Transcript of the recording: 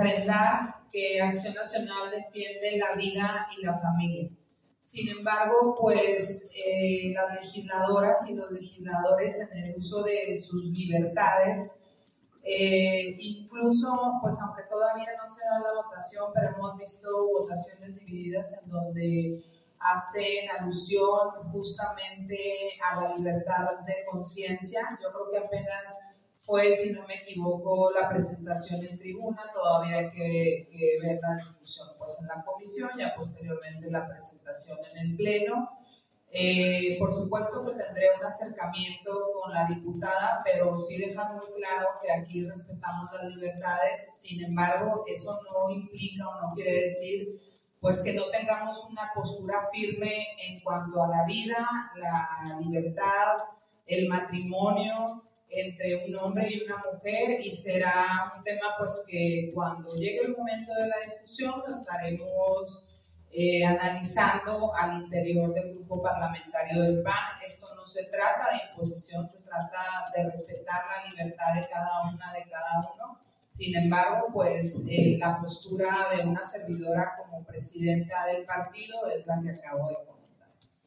refrendar que Acción Nacional defiende la vida y la familia. Sin embargo, pues las legisladoras y los legisladores en el uso de sus libertades, incluso, pues aunque todavía no se da la votación, pero hemos visto votaciones divididas en donde hacen alusión justamente a la libertad de conciencia. Yo creo que apenas fue, si no me equivoco, la presentación en tribuna, todavía hay que ver la discusión pues en la comisión, ya posteriormente la presentación en el pleno. Por supuesto que tendré un acercamiento con la diputada, pero sí dejar muy claro que aquí respetamos las libertades. Sin embargo, eso no implica o no quiere decir pues que no tengamos una postura firme en cuanto a la vida, la libertad, el matrimonio entre un hombre y una mujer, y será un tema pues que cuando llegue el momento de la discusión lo estaremos analizando al interior del grupo parlamentario del PAN. Esto no se trata de imposición, se trata de respetar la libertad de cada una, de cada uno. Sin embargo, pues la postura de una servidora como presidenta del partido es la que acabo de comentar.